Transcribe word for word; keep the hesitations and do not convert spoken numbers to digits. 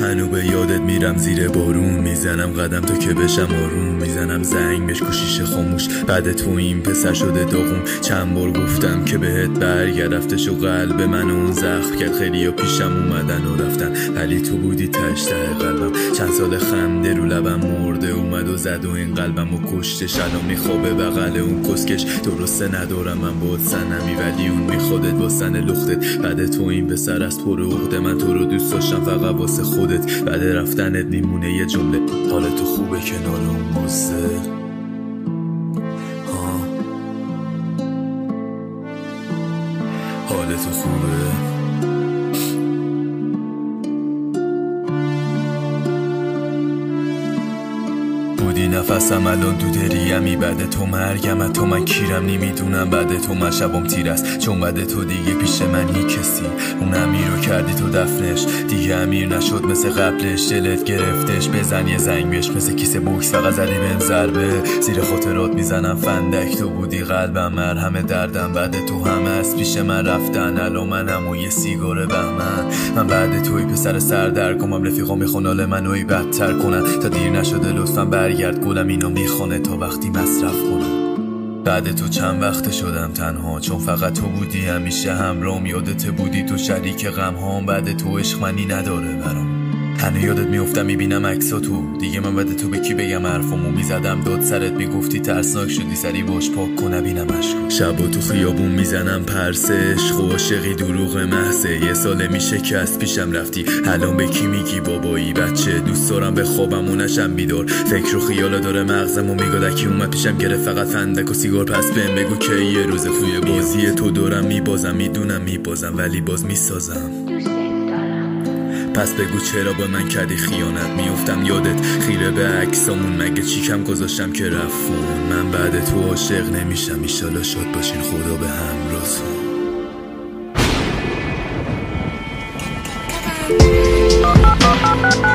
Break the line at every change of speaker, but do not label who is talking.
هنو به یادت میرم زیر بارون، میزنم قدم تو که بشم آروم، میزنم زنگ بهش کوشیش خاموش، بعد تو این پسر شده داغون. چند بار گفتم که بهت برگرد، رفتش و قلب من اون زخم کرد. خیلی ها پیشم اومدن و رفتن ولی تو بودی تش ته قلبم. چند سال خنده رو لبم مرده اومد و زد و این قلبم و کشتش. الان میخوابه بغل اون کسکش، درسته ندارم من باید سنمی ولی اون میخودت با سن لختت. بعد تو این پسر از پر عقده، من تو رو دوست داشتم فقط واسه خودت. بعد رفتنت میمونه یه جمله، حال تو خوبه کنار اون مزه. حال تو خوبه؟ بودی نفسم الان دو دریم، بعد تو مرگم، تو من کیرم نمیدونم. بعد تو من شبم تیر است، چون بعد تو دیگه پیش منی کسی. اون امیر رو کردی تو دفنش، دیگه امیر نشد مثل قبلش. دلت گرفتش بزن یه زنگ بهش، مثل کیسه بوکس فقط زدی بهم ضربه. زیر خاطرات میزنم فندک، تو بودی قلبم مرهم دردم. بعد تو همه از پیش من رفتن، الان منم و یه سیگار بهمن. من بعد توی پسر سردرگمم، رفیقا میخون حال منوی بدتر کنن. تا دیر نشده لطفا برگرد، گلم اینو میخونه تا وقتی مصرف کنم. بعد تو چند وقت شدم تنها، چون فقط تو بودی همیشه همراهم. یادت بودی تو شریک غم هام، بعد تو عشق منی نداره برام. هنه یادت میافتم میبینم عکسا تو، دیگه من بعد تو به کی بگم حرفمو. میزدم داد سرت میگفتی ترسناک شدی، سری باش پاک کن نبینم عشقو. شبا تو خیابون میزنم پرسه، عشق و عاشقی دروغ محضه. یه ساله میشه که از پیشم رفتی، الان به کی میگی بابایی بچه؟ دوست دارم به خوابم و نشم بیدار، فکر و خیالا داره مغزم و میگادکی اومد پیشم گرفت فقط فندک و سیگار. پس بهم بگو که یه روز توی بازی تو دارم میبازم، میدونم میبازم ولی باز میسازم. پس بگو چرا با من کردی خیانت؟ میافتم یادت خیره به عکسامون، مگه چیکم گذاشتم که رفون؟ من بعد تو عاشق نمیشم، ایشالا شاد باشین خدا به همراهتون.